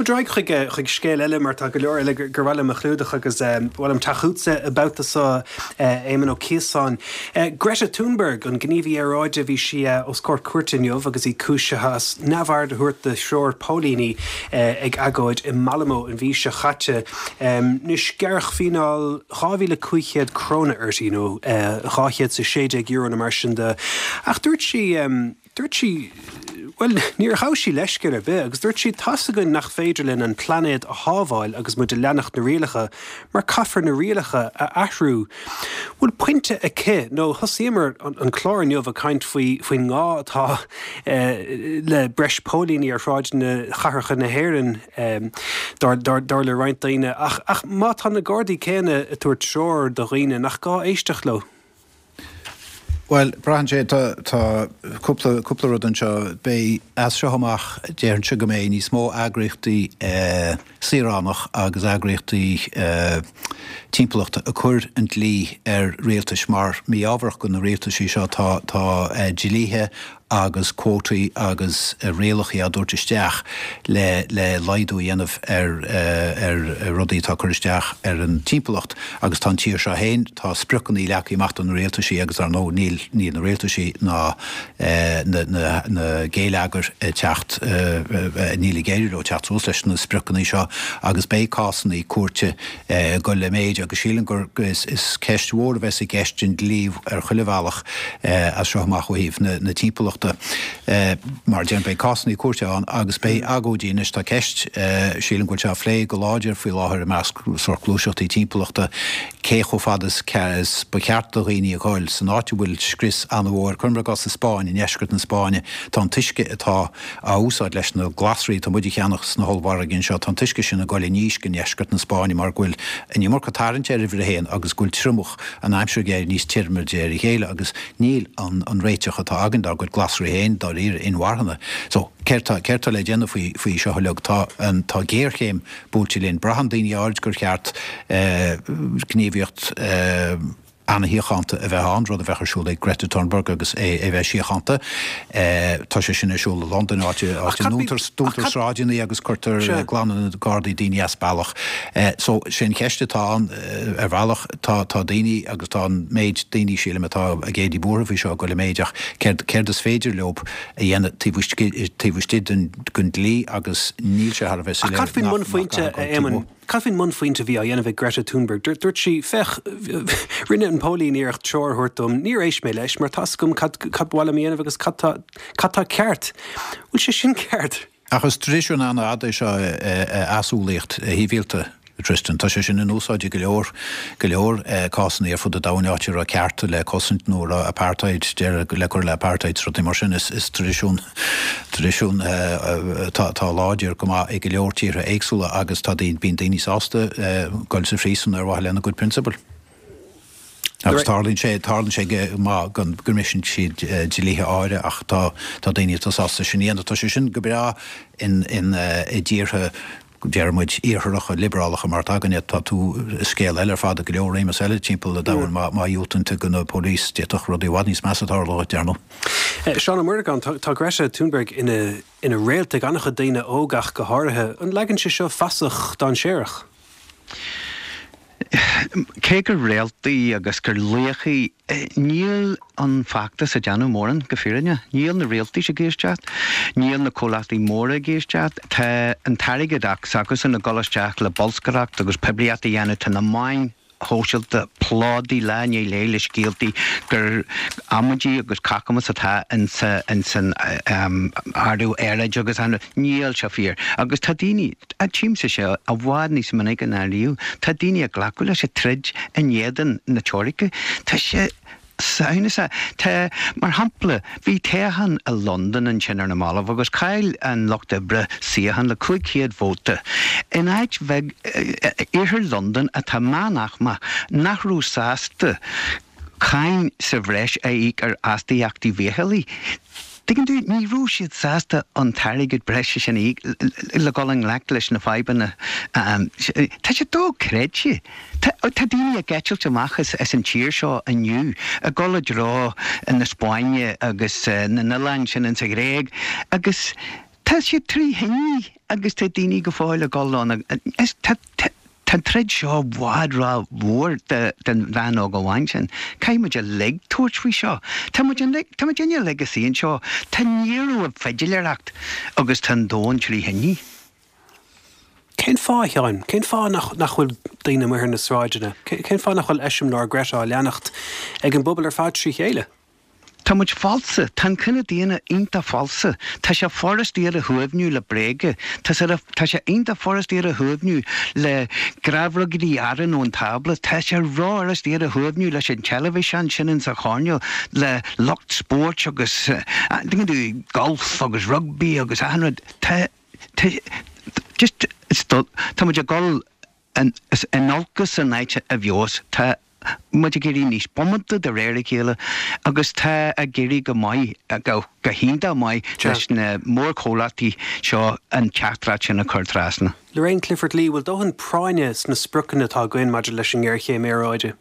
bedreig chuig scéil eile mar tá go leor eile gur bhfuil a chhlúdach agus bhfuil am taúsa about sa éman ó Cíosáin. Greta Thunberg an gníomhí aráide bhí si os cór cuairteiniuh agus í cúisethas nabhar de thuirt de seoir Paulíní ag agóid i Malamo an bhí se chatte. Nus gearch fíál cháhíle cuichead cróna irtí nó cháchead sa €60 na mar sin de. Ach dúirt si well, níor há sí leiscear a bheith, agus dúirt si tasagan nach féidirlinn an planéad a hábháil agus mu de leannach na rialacha, mar caithfar na rialacha a athrú. Bhfuil puinte a cé, nó thosaíomar an chláirniuh a caint faoin ngá atá le breis Paulíní ar shráid na chatharcha na hÉireann dar le roinnt daoine. Ach má tá na Gardaí céine a tuairt seoir do dhaoine nach gá éisteach lo. Well, Brian J, tá cúpla rud an seo bé as seo amach déann se go mé ní smó agrachtaí Síránach agus agrachtaí timpeallacht a chuir an lí ar réaltais mar mí ábhar go na réaltaisí seo tá dilíthe agus cótaí agus réalachaí a dúirtisteach le laidú dhéanamh ar rudaí tá chuiristeach ar an timpeallacht agus tá tíir se héin tá sprucannaí leachaí macht an réaltaisí agus ar nó níl na réaltaisí ná na géileagar teacht níla géidir ó teacht leis na sprucannaí seo agus bécásannaí cuairte go le méid agus sílan gur is ceistmhór bheits i gceistin líomh ar chuilehhealach as seo amach chuíomh na timpeallachta mar déan bé cásannaí cuairte an agus bé agódínis tá ceist sílan gur te phlé go láidir faoi láthir meas sorclúiseachtaí timpeallachta cé cho fadas ceas ba ceart do rií a gáil san áte bhfuil scris anmhór chumra gas sa Spáin in eiscart na Spáine tá an tuisce atá a úsáid leis na glasraí tá muidir cheannach na hallhhar gin seo tá tuisce sin na gáil níos gin eiscart na Spáine mar ghfuil in mar catáran teir bhir héin agus gúil trumach an aimsir géir níos tíirmar déir chéile agus níl an réiteach atá agan dar gúil glasraí héin dar ír inharhanna. So Certa le déanana faoi seo leog tá géirchéim búltilín brahan daoine áid gur cheart gníomhíocht Anna Híochananta a bheith an rud a bheith siúla Greta Thunberg agus bheith síochananta. Tá sé sinna siúla London áte dúntarsráidínaí agus chuirtar glanán na Gardaí daoine asbálach. So sin cheiste tá an ar bhealach tá daoine agus tá méid daoine síla atá a géadí búra bhí seo go le méideach céir is féidir leop a dhéana tíbhuistid gunn lí agus níl se har bheith Cad fin mun faointe Caithfinn mun faointe bhí a dhéanamh Greta Thunberg. Dúirt si fech rinne an Paulíní ar teorthuirtum ní éis mé leis mar tascum cad bhla dhéanamh agus cadtá ceart. Bhfuil sé sin ceart? Agus tradiisiún anna ada seo asúlaocht híbhíalta Tristan, tá sé sin an úsáide go leor cásanna ar fud a dáneátear a cearta le cosint nóair a apartheid le gur le apartheid rudí mar sin is tradiisiún tá láidir go ag go leortíre éagsúla agus tá bíon daoine sásta goil sa phrísan ar bhaile lena good principle. Agus tarlinn sé má gan gurmission siad dilíthe áire ach tá daoine tá sásta sin íana tá sé sin go bra in ddíortha Jermuid íorthracha liberálacha mar taganne tá tú scéal eile fáda go leor rémas eile timpeall a dahain má dúnta go na pólís déach rudí bhhaidníos measatá le dearnú. Seán Murgan tá Greta Thunberg ina réalta gannacha daine ógach go háirithe an legann sé seo fasach don séireach. Cé gur réaltaí agus gur léchaí níl an factas a deanú móran go fírinne. Níl na réaltaí sé géisteat, níl na cólaí móra géisteat, tá an tarigadaach agus in na golasteach le bolscaracht agus pebliata dhéanú tá na main hóisiilta pládaí leine léile scíaltaí gur amadí agus cacamas atá in san ardú éireid agus an níl se fír. Agus tá daoine a tíimsa se a bhád níos minic an airliú, tá daoine a ghlacuil se trid in éan na teorica, tá sé Saunasa, te mar hampla, bhí tehan a London an sinnar na mála, agus cael an lochta bre siahan le cuigiad vóta. In ait veg ihir London a ta manach ma nachrú sásta cain sa bhreis a íc ar astí activéheli. Digan tú ní rúisiad sásta an tarigid breise sin íg le golang lect leis na faibanna. Tá sé dó creidse. Tá daoine a geitilte machchas as an tíir seo aniu, a golad rá in na Spáine agus na Nilán sin in sa Gréig, agus Tá sé trí hinní agus tá daoine go fáil a gáán Tá tred seo bhád rá mhór den bhean ó go bhain sin. Caiimiid a le tuairtrí seo. Tá déine legaíon seo tá níorú a feidileireacht agus tá dóin trí hinní. Cén fá teáin? Cén fá nach bhfuil daoine muir na sráidena? Cén fá nach bhfuil eisiom ná greisá leannacht ag an bobbal ar fád trí chéile? Tá muid falsa, tá cynna díana ínta falsa. Tá sé forrastí a thuamhniú le bréige, tá sé ínta forrastí a thuamhniú le grabhragadí aran ón tabla, tá sé rárastí a thuamhniú leis an television sin in sa cháneil le locht sport agus dú golf agus rugby agus anrad. Tá muid a gáil an olgus an naite a bheos, tá muid a géirí níos bomanta de réir chéile agus tá a géirí go maiid go hínta maiid leis na mór chólatí seo an teachtrá sin na chuirtrásna. Lorraine Clifford Lee, bhfuil dóhann práine na sprucanna tá goin maidir leis an gghearché méráide?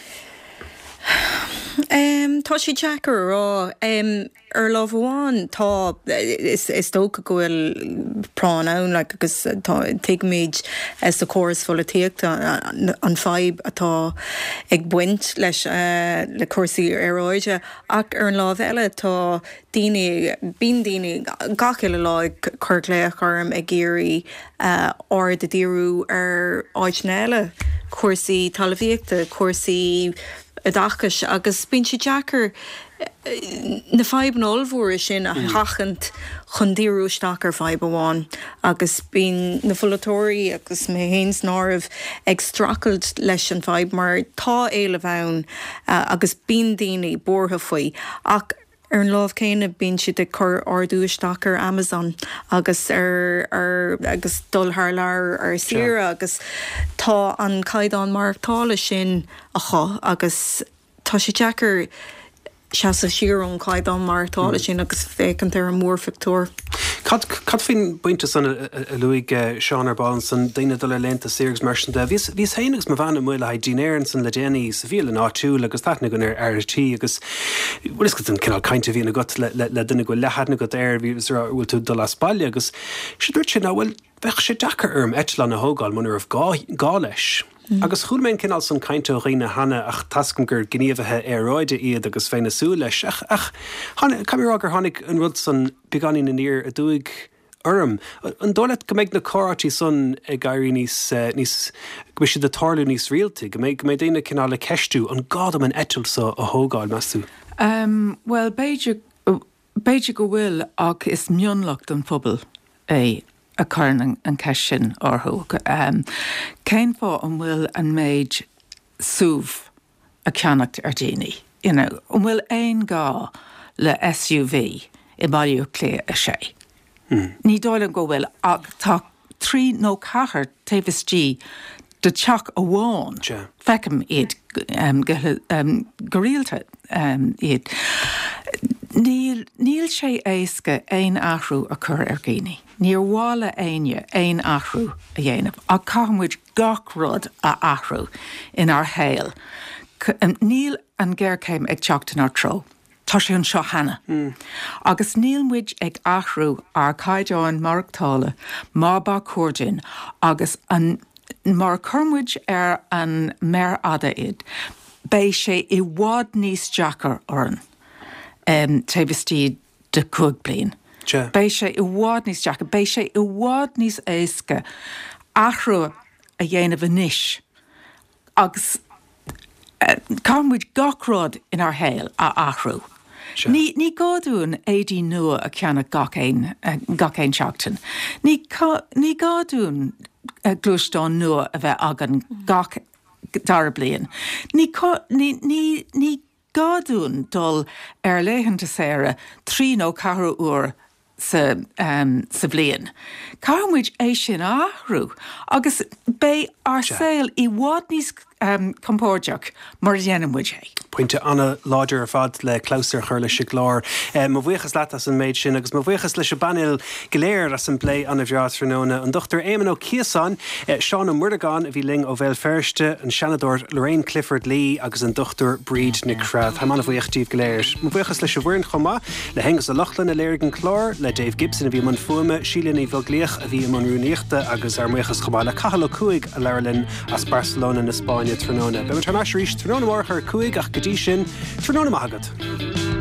Tá sé Jackar rá ar lámháin tá is tóca gohfuil prán ann agus tuigméid is do choras fola tíochta an feib atá ag buint leis le cuasaí aráide ach ar an lámh eile tá bíon daoine gaciile lá chuirléach orm ag géirí áir de díriú ar áidneile cuasaí talmhaíochta, cuasaí a dachas agus bíonn sé Jackar na feib an olmhór sin a chachant chun díúisteach ar feib amháin agus bíon na folatóirí agus mé héins námh ag stracailt leis an feib mar tá éile bhain agus bíon daoine bortha faoi ach ar an lámh céine bíonn si de chur ardúisteach ar Amazon agus agus dul thar lear ar Sira agus tá an caighdeán marachtála sin a cho agus tá sé Jackar seas a siarún caighdeán marachtála sin agus fécant ar an mór fictor. Cad fin buinte san a luig Seán ar Ballan san daine dul lenta ségus mar sin de. Vís héanagus ma bhana muile ha dinéiran san le déanaí sa bhíal an áitiúil agus tána gon ar RT agus bhfuil is go an cinál cainte bhína got le duine go lehadna go air bhí bhfuil tú dul as bailile agus si dúirt sin bhfuil bheith sé Jackar orm eitleán na hógáil man ar gá leis. Agus chuúlméin cinál san cainte ó riine hana ach tascam gur gníomhathe aráide iad agus féinna sú leis ach caimrá gur tháinig an rud san beganí na níor a dúig orm. An dólaid go méid na córatí son ag gairí níos go si de tarlú níos rialta, go méid daine cinál le ceistú an gádam an eitil sa a hógáil measú. Well, Beidir go bhfuil ach is mionlacht an phobal é a chuirn an ceist sin orthú. Céim fá an bhfuil an méid súmh a ceannacht ar daoine. An bhfuil aon gá le SUV I bailú clé a sé. Ní dóileann go bhfuil ach tá 3 nó 4 taobhistí de teach a bháin feicim iad go rialta iad. Níl sé éasca aon athrú a chur ar géine. Níor bhála aine aon athrú a dhéanamh a caithmuid gach rud a athrú in ar héal. Níl an ggéircéim ag teachtain ar tro. Tá sé an seo hena. Agus níl muid ag athrú ar caighdeáin marachtála má ba cuairdein agus an mar churmuid ar an méar ada iad. Bé sé I bhád níos Jackar orn. Taobhistí de 2 bliain. Bé sé I bhád níos Jackar, bé sé I bhád níos éasca athrú a dhéanamh níis agus cámuid gachrád in ar héal a athrú. Ní gáún édí nua a ceanna gacéin seachtain. Ní gáún glúisteán nua a bheith agan gach dar bliain. Ní gáún dul ar léhananta séire 3 nó 4 uair sa bliain. Cámuid é sin athrú agus bé ar saoil I bhád níos compórdeach mar dhéanamid é. Pointe anna láidir ar fad le clásar chuir le si glár. Má bhuichas leat as an méid sin, agus má bhuichas leis banil goléir as an lé anna bhreát tróna. An Dr. Éamon Ó Chiasáin, Seán Murdagan a bhí ling ó bhéil ferste, an senador Lorraine Clifford Lee agus an Dr. Breed Nick Crab. Ha manna bhuichtíh goléir. Má bhuichas leis a bhhuirin chomá, le hengus a Lochlan a léirgan chlár, le Dave Gibson a bhí man fuama, Sílan í bhogléach a bhí man rúníochta agus ar muichas chomá le cahal cuaig a Lerlin as Barcelona na Spáine tróna. Be mar tarnáis ríis tróna mórchar cuaig ach godí sin tróna mágad.